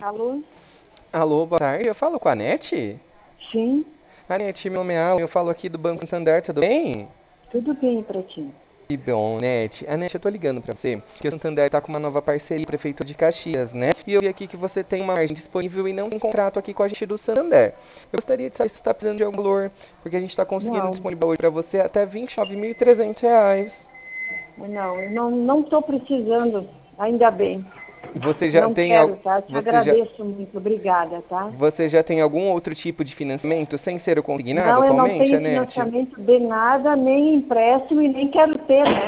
Alô? Alô, boa tarde. Eu falo com a Nete? Sim, A Nete, meu nome é Alan, eu falo aqui do Banco Santander, tudo bem? tudo bem pra ti. Que bom, Nete. A Nete, eu tô ligando pra você, porque o Santander tá com uma nova parceria com o Prefeitura de Caxias, né? E eu vi aqui que você tem uma margem disponível e não tem contrato aqui com a gente do Santander. Eu gostaria de saber se você tá precisando de algum valor, porque a gente tá conseguindo Não, disponibilizar hoje pra você até R$ 29.300. não, eu não estou precisando, ainda bem. Você já Não tem, quero, tá? Te você já, agradeço muito, obrigada, tá? você já tem algum outro tipo de financiamento sem ser o consignado Não, eu não atualmente, tenho Anete? financiamento de nada, nem empréstimo e nem quero ter, né?